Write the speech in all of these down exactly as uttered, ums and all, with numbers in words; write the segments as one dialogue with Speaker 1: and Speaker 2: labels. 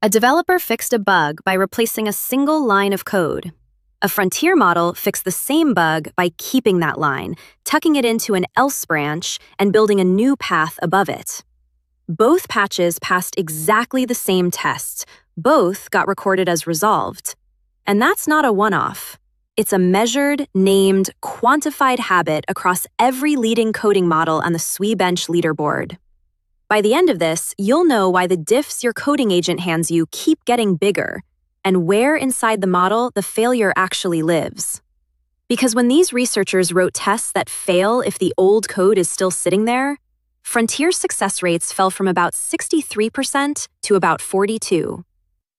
Speaker 1: A developer fixed a bug by replacing a single line of code. A frontier model fixed the same bug by keeping that line, tucking it into an else branch, and building a new path above it. Both patches passed exactly the same tests. Both got recorded as resolved. And that's not a one-off. It's a measured, named, quantified habit across every leading coding model on the S W E Bench leaderboard. By the end of this, you'll know why the diffs your coding agent hands you keep getting bigger, and where inside the model the failure actually lives. Because when these researchers wrote tests that fail if the old code is still sitting there, Frontier success rates fell from about sixty-three percent to about forty-two percent.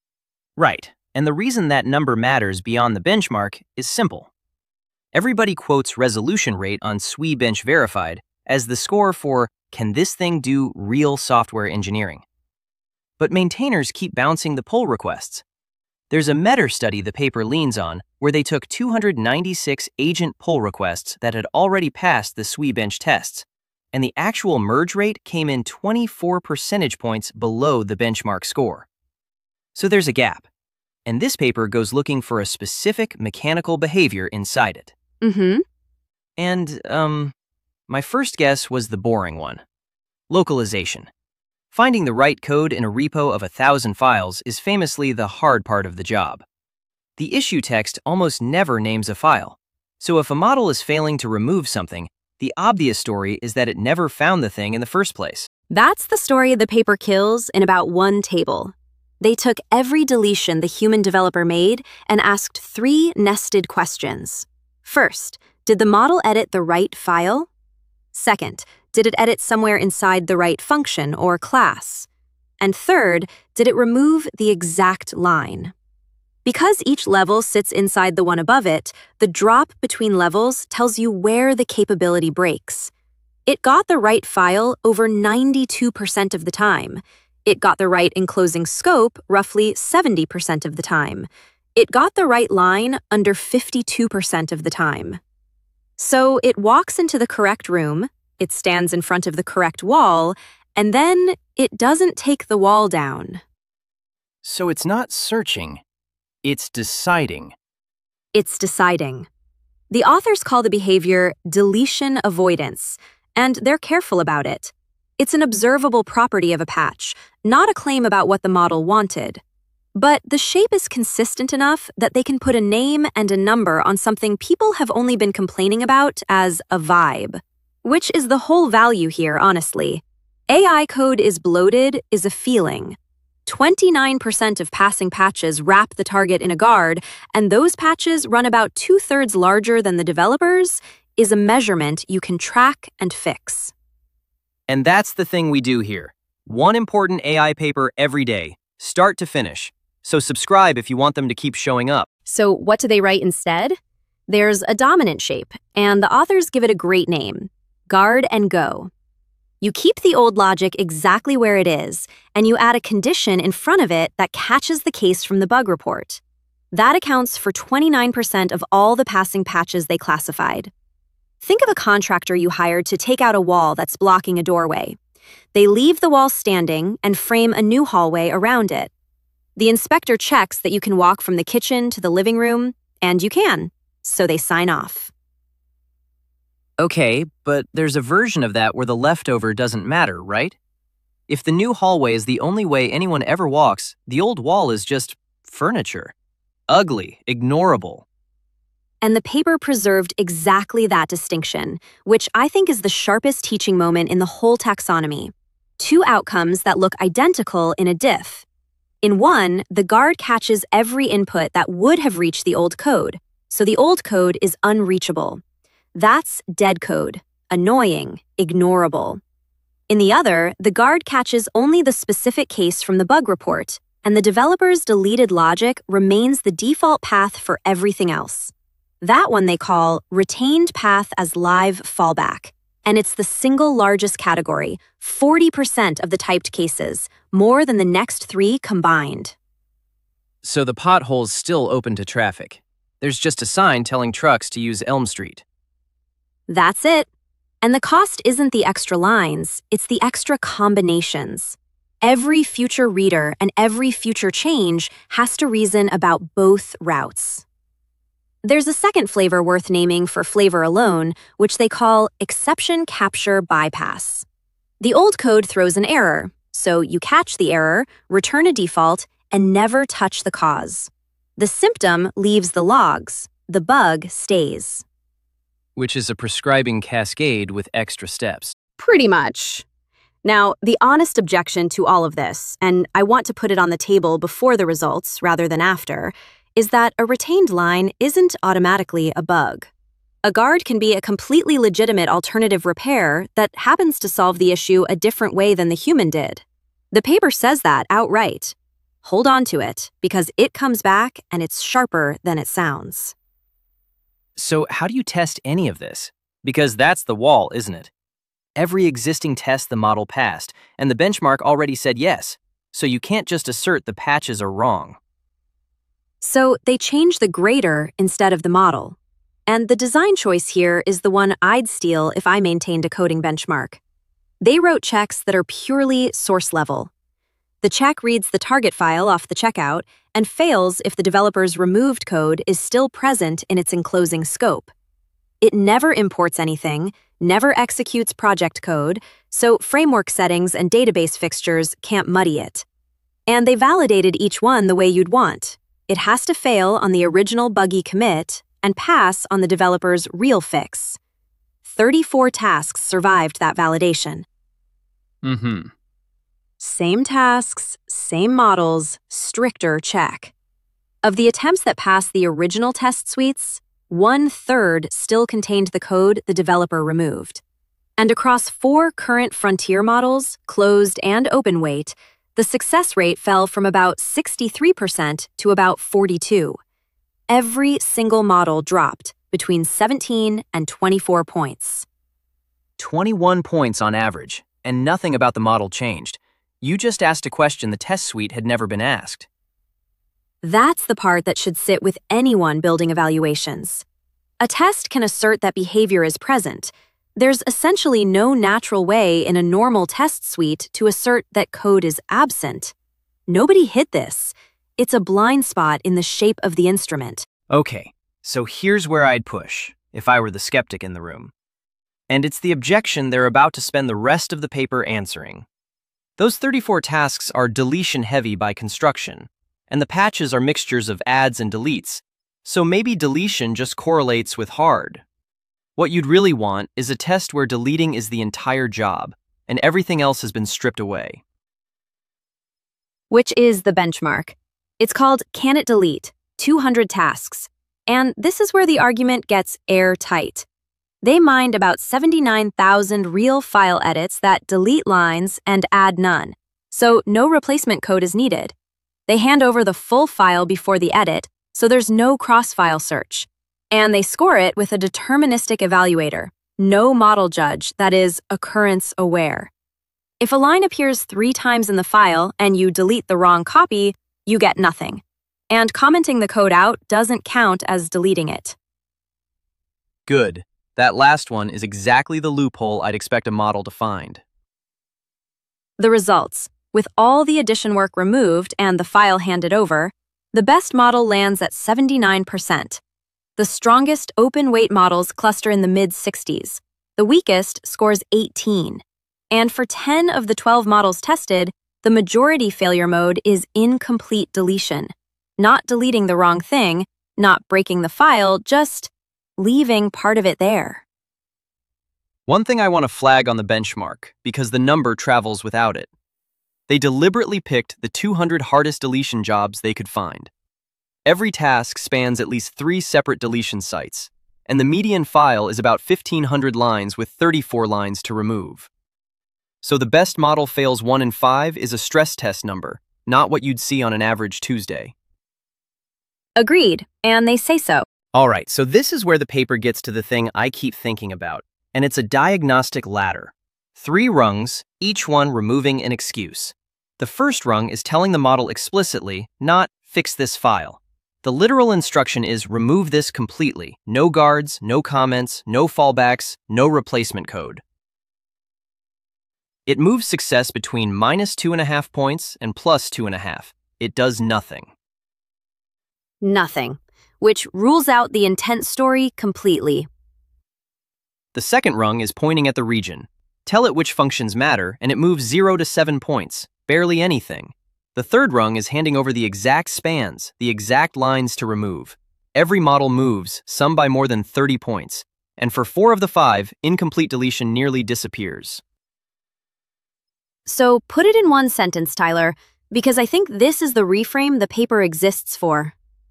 Speaker 2: Right, and the reason that number matters beyond the benchmark is simple. Everybody quotes resolution rate on S W E Bench Verified as the score for can this thing do real software engineering? But maintainers keep bouncing the pull requests. There's a meta study the paper leans on where they took two hundred ninety-six agent pull requests that had already passed the S W E Bench tests, and the actual merge rate came in twenty-four percentage points below the benchmark score. So there's a gap, and this paper goes looking for a specific mechanical behavior inside it.
Speaker 1: Mm-hmm.
Speaker 2: And, um, my first guess was the boring one. Localization. Finding the right code in a repo of a thousand files is famously the hard part of the job. The issue text almost never names a file, so if a model is failing to remove something, the obvious story is that it never found the thing in the first place.
Speaker 1: That's the story the paper kills in about one table. They took every deletion the human developer made and asked three nested questions. First, did the model edit the right file? Second, did it edit somewhere inside the right function or class? And third, did it remove the exact line? Because each level sits inside the one above it, the drop between levels tells you where the capability breaks. It got the right file over ninety-two percent of the time. It got the right enclosing scope roughly seventy percent of the time. It got the right line under fifty-two percent of the time. So it walks into the correct room, it stands in front of the correct wall, and then it doesn't take the wall down.
Speaker 2: So it's not searching, it's deciding.
Speaker 1: It's deciding. The authors call the behavior deletion avoidance, and they're careful about it. It's an observable property of a patch, not a claim about what the model wanted. But the shape is consistent enough that they can put a name and a number on something people have only been complaining about as a vibe, which is the whole value here, honestly. A I code is bloated is a feeling. twenty-nine percent of passing patches wrap the target in a guard, and those patches run about two-thirds larger than the developers, is a measurement you can track and fix.
Speaker 2: And that's the thing we do here. One important A I paper every day, start to finish. So subscribe if you want them to keep showing up.
Speaker 1: So what do they write instead? There's a dominant shape, and the authors give it a great name, guard and go. You keep the old logic exactly where it is, and you add a condition in front of it that catches the case from the bug report. That accounts for twenty-nine percent of all the passing patches they classified. Think of a contractor you hired to take out a wall that's blocking a doorway. They leave the wall standing and frame a new hallway around it. The inspector checks that you can walk from the kitchen to the living room, and you can, so they sign off.
Speaker 2: Okay, but there's a version of that where the leftover doesn't matter, right? If the new hallway is the only way anyone ever walks, the old wall is just furniture. Ugly, ignorable.
Speaker 1: And the paper preserved exactly that distinction, which I think is the sharpest teaching moment in the whole taxonomy. Two outcomes that look identical in a diff. In one, the guard catches every input that would have reached the old code, so the old code is unreachable. That's dead code, annoying, ignorable. In the other, the guard catches only the specific case from the bug report, and the developer's deleted logic remains the default path for everything else. That one they call retained path as live fallback, and it's the single largest category, forty percent of the typed cases, more than the next three combined.
Speaker 2: So the pothole's still open to traffic. There's just a sign telling trucks to use Elm Street.
Speaker 1: That's it. And the cost isn't the extra lines, it's the extra combinations. Every future reader and every future change has to reason about both routes. There's a second flavor worth naming for flavor alone, which they call exception capture bypass. The old code throws an error, so you catch the error, return a default, and never touch the cause. The symptom leaves the logs, the bug stays.
Speaker 2: Which is a prescribing cascade with extra steps.
Speaker 1: Pretty much. Now, the honest objection to all of this, and I want to put it on the table before the results rather than after, is that a retained line isn't automatically a bug. A guard can be a completely legitimate alternative repair that happens to solve the issue a different way than the human did. The paper says that outright. Hold on to it, because it comes back and it's sharper than it sounds.
Speaker 2: So how do you test any of this? Because that's the wall, isn't it? Every existing test the model passed, and the benchmark already said yes, so you can't just assert the patches are wrong.
Speaker 1: So they change the grader instead of the model. And the design choice here is the one I'd steal if I maintained a coding benchmark. They wrote checks that are purely source level. The check reads the target file off the checkout and fails if the developer's removed code is still present in its enclosing scope. It never imports anything, never executes project code, so framework settings and database fixtures can't muddy it. And they validated each one the way you'd want. It has to fail on the original buggy commit and pass on the developer's real fix. thirty-four tasks survived that validation.
Speaker 2: Mm-hmm.
Speaker 1: Same tasks, same models, stricter check. Of the attempts that passed the original test suites, one-third still contained the code the developer removed. And across four current frontier models, closed and open weight, the success rate fell from about sixty-three percent to about forty-two percent. Every single model dropped between seventeen and twenty-four points.
Speaker 2: twenty-one points on average, and nothing about the model changed. You just asked a question the test suite had never been asked.
Speaker 1: That's the part that should sit with anyone building evaluations. A test can assert that behavior is present. There's essentially no natural way in a normal test suite to assert that code is absent. Nobody hit this. It's a blind spot in the shape of the instrument.
Speaker 2: Okay, so here's where I'd push, if I were the skeptic in the room. And it's the objection they're about to spend the rest of the paper answering. Those thirty-four tasks are deletion-heavy by construction, and the patches are mixtures of adds and deletes, so maybe deletion just correlates with hard. What you'd really want is a test where deleting is the entire job, and everything else has been stripped away.
Speaker 1: Which is the benchmark. It's called Can It Delete? two hundred tasks, and this is where the argument gets airtight. They mined about seventy-nine thousand real file edits that delete lines and add none, so no replacement code is needed. They hand over the full file before the edit, so there's no cross-file search. And they score it with a deterministic evaluator, no model judge, that is, occurrence-aware. If a line appears three times in the file and you delete the wrong copy, you get nothing. And commenting the code out doesn't count as deleting it.
Speaker 2: Good. That last one is exactly the loophole I'd expect a model to find.
Speaker 1: The results. With all the addition work removed and the file handed over, the best model lands at seventy-nine percent. The strongest open-weight models cluster in the mid sixties. The weakest scores eighteen. And for ten of the twelve models tested, the majority failure mode is incomplete deletion. Not deleting the wrong thing, not breaking the file, just leaving part of it there.
Speaker 2: One thing I want to flag on the benchmark, because the number travels without it. They deliberately picked the two hundred hardest deletion jobs they could find. Every task spans at least three separate deletion sites, and the median file is about fifteen hundred lines with thirty-four lines to remove. So the best model fails one in five is a stress test number, not what you'd see on an average Tuesday.
Speaker 1: Agreed, and they say so.
Speaker 2: All right, so this is where the paper gets to the thing I keep thinking about, and it's a diagnostic ladder. Three rungs, each one removing an excuse. The first rung is telling the model explicitly, not fix this file. The literal instruction is remove this completely. No guards, no comments, no fallbacks, no replacement code. It moves success between minus two and a half points and plus two and a half. It does nothing.
Speaker 1: Nothing, which rules out the intent story completely.
Speaker 2: The second rung is pointing at the region. Tell it which functions matter, and it moves zero to seven points, barely anything. The third rung is handing over the exact spans, the exact lines to remove. Every model moves, some by more than thirty points, and for four of the five, incomplete deletion nearly disappears.
Speaker 1: So put it in one sentence, Tyler, because I think this is the reframe the paper exists for.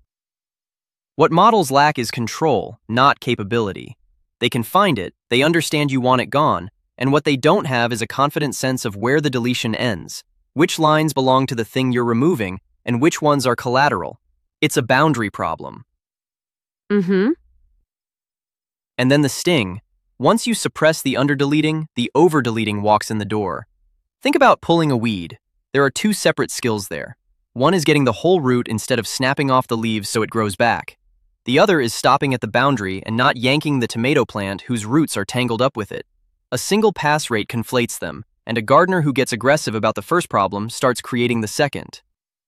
Speaker 2: What models lack is control, not capability. They can find it, they understand you want it gone, and what they don't have is a confident sense of where the deletion ends, which lines belong to the thing you're removing, and which ones are collateral. It's a boundary problem.
Speaker 1: Mm-hmm.
Speaker 2: And then the sting. Once you suppress the under-deleting, the over-deleting walks in the door. Think about pulling a weed. There are two separate skills there. One is getting the whole root instead of snapping off the leaves so it grows back. The other is stopping at the boundary and not yanking the tomato plant whose roots are tangled up with it. A single pass rate conflates them, and a gardener who gets aggressive about the first problem starts creating the second.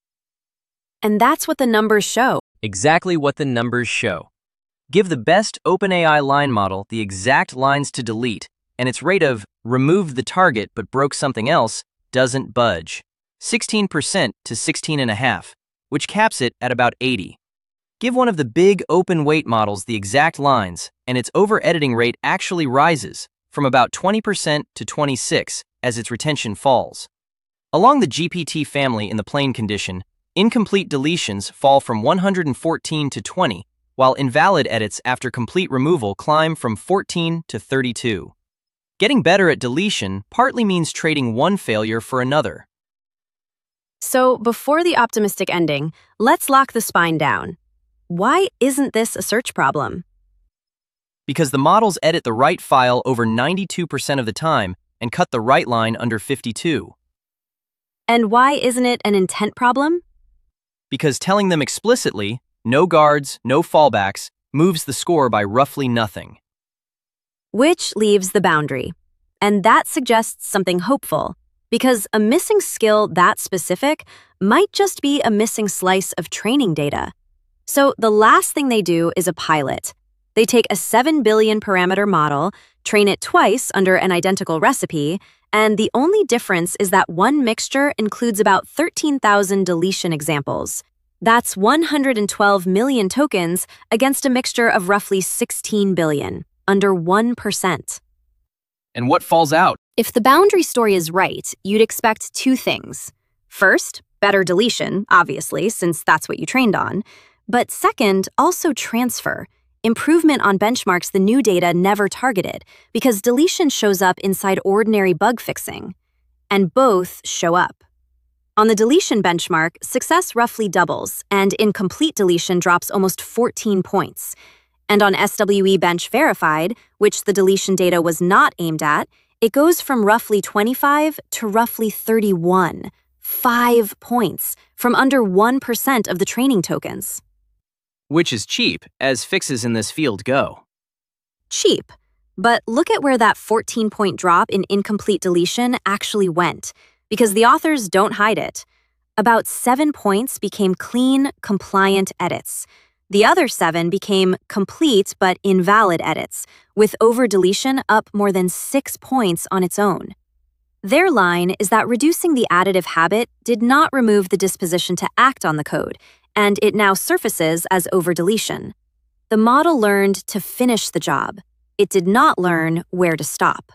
Speaker 1: And that's what the numbers show.
Speaker 2: Exactly what the numbers show. Give the best OpenAI line model the exact lines to delete, and its rate of removed the target but broke something else doesn't budge. sixteen percent to sixteen and a half, which caps it at about eighty. Give one of the big open weight models the exact lines, and its over-editing rate actually rises from about twenty percent to twenty-six as its retention falls. Along the G P T family in the plain condition, incomplete deletions fall from one hundred fourteen to twenty, while invalid edits after complete removal climb from fourteen to thirty-two. Getting better at deletion partly means trading one failure for another.
Speaker 1: So before the optimistic ending, let's lock the spine down. Why isn't this a search problem?
Speaker 2: Because the models edit the right file over ninety-two percent of the time and cut the right line under fifty-two.
Speaker 1: And why isn't it an intent problem?
Speaker 2: Because telling them explicitly, no guards, no fallbacks, moves the score by roughly nothing.
Speaker 1: Which leaves the boundary. And that suggests something hopeful, because a missing skill that specific might just be a missing slice of training data. So the last thing they do is a pilot. They take a seven billion parameter model, train it twice under an identical recipe, and the only difference is that one mixture includes about thirteen thousand deletion examples. That's one hundred twelve million tokens against a mixture of roughly sixteen billion, under one percent.
Speaker 2: And what falls out?
Speaker 1: If the boundary story is right, you'd expect two things. First, better deletion, obviously, since that's what you trained on. But second, also transfer, improvement on benchmarks the new data never targeted, because deletion shows up inside ordinary bug fixing. And both show up. On the deletion benchmark, success roughly doubles, and incomplete deletion drops almost fourteen points. And on S W E Bench Verified, which the deletion data was not aimed at, it goes from roughly twenty-five to roughly thirty-one. Five points, from under one percent of the training tokens.
Speaker 2: Which is cheap, as fixes in this field go.
Speaker 1: Cheap. But look at where that fourteen-point drop in incomplete deletion actually went, because the authors don't hide it. About seven points became clean, compliant edits. The other seven became complete but invalid edits, with over-deletion up more than six points on its own. Their line is that reducing the additive habit did not remove the disposition to act on the code, and it now surfaces as over-deletion. The model learned to finish the job. It did not learn where to stop.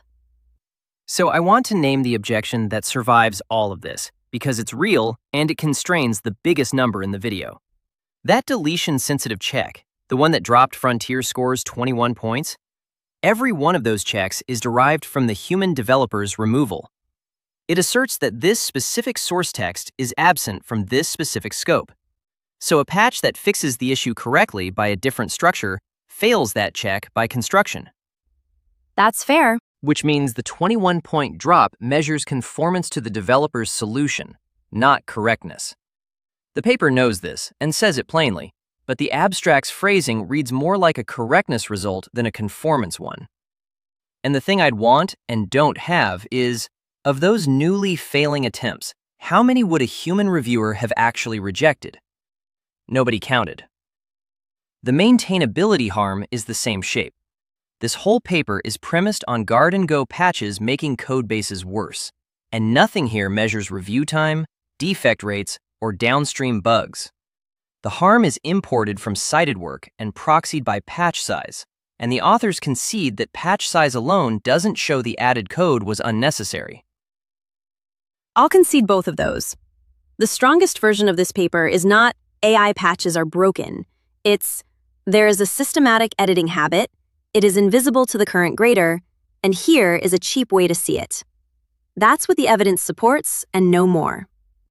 Speaker 2: So I want to name the objection that survives all of this, because it's real and it constrains the biggest number in the video. That deletion-sensitive check, the one that dropped Frontier scores twenty-one points, every one of those checks is derived from the human developer's removal. It asserts that this specific source text is absent from this specific scope. So a patch that fixes the issue correctly by a different structure fails that check by construction.
Speaker 1: That's fair.
Speaker 2: Which means the twenty-one point drop measures conformance to the developer's solution, not correctness. The paper knows this and says it plainly, but the abstract's phrasing reads more like a correctness result than a conformance one. And the thing I'd want and don't have is Of those newly failing attempts, how many would a human reviewer have actually rejected? Nobody counted. The maintainability harm is the same shape. This whole paper is premised on guard-and-go patches making code bases worse, and nothing here measures review time, defect rates, or downstream bugs. The harm is imported from cited work and proxied by patch size, and the authors concede that patch size alone doesn't show the added code was unnecessary.
Speaker 1: I'll concede both of those. The strongest version of this paper is not A I patches are broken. It's there is a systematic editing habit, it is invisible to the current grader, and here is a cheap way to see it. That's what the evidence supports, and no more.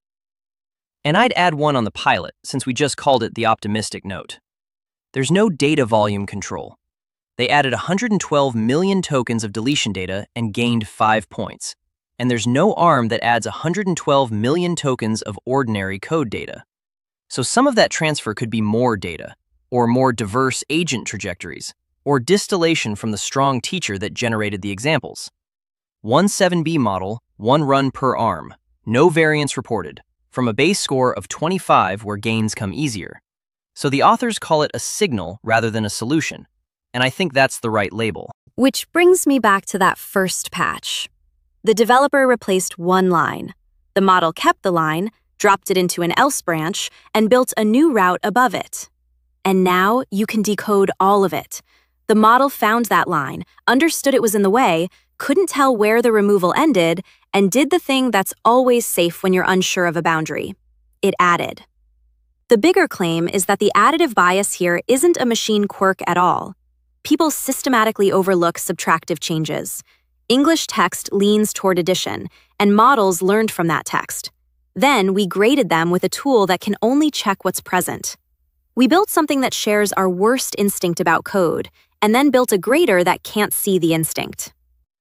Speaker 2: And I'd add one on the pilot, since we just called it the optimistic note. There's no data volume control. They added one hundred twelve million tokens of deletion data and gained five points. And there's no ARM that adds one hundred twelve million tokens of ordinary code data. So some of that transfer could be more data, or more diverse agent trajectories, or distillation from the strong teacher that generated the examples. one seven B model, one run per ARM, no variance reported, from a base score of twenty-five where gains come easier. So the authors call it a signal rather than a solution, and I think that's the right label.
Speaker 1: Which brings me back to that first patch. The developer replaced one line. The model kept the line, dropped it into an else branch, and built a new route above it. And now you can decode all of it. The model found that line, understood it was in the way, couldn't tell where the removal ended, and did the thing that's always safe when you're unsure of a boundary. It added. The bigger claim is that the additive bias here isn't a machine quirk at all. People systematically overlook subtractive changes. English text leans toward addition, and models learned from that text. Then we graded them with a tool that can only check what's present. We built something that shares our worst instinct about code, and then built a grader that can't see the instinct.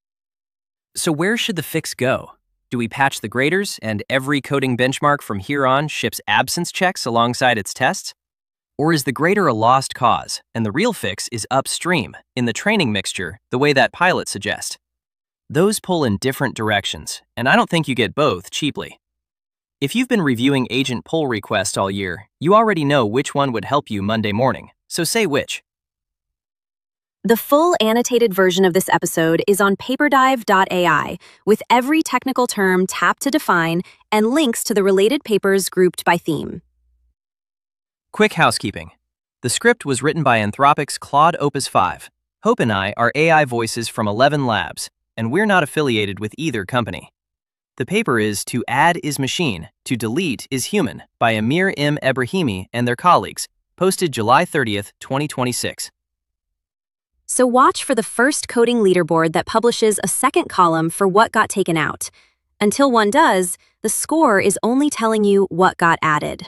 Speaker 2: So where should the fix go? Do we patch the graders and every coding benchmark from here on ships absence checks alongside its tests? Or is the grader a lost cause, and the real fix is upstream, in the training mixture, the way that pilot suggests? Those pull in different directions, and I don't think you get both cheaply. If you've been reviewing agent pull requests all year, you already know which one would help you Monday morning, so say which.
Speaker 1: The full annotated version of this episode is on paperdive dot A I, with every technical term tapped to define and links to the related papers grouped by theme.
Speaker 2: Quick housekeeping. The script was written by Anthropic's Claude Opus five. Hope and I are A I voices from Eleven Labs, and we're not affiliated with either company. The paper is To Add is Machine, To Delete is Human by Amir M. Ebrahimi and their colleagues, posted July thirtieth, twenty twenty-six.
Speaker 1: So watch for the first coding leaderboard that publishes a second column for what got taken out. Until one does, the score is only telling you what got added.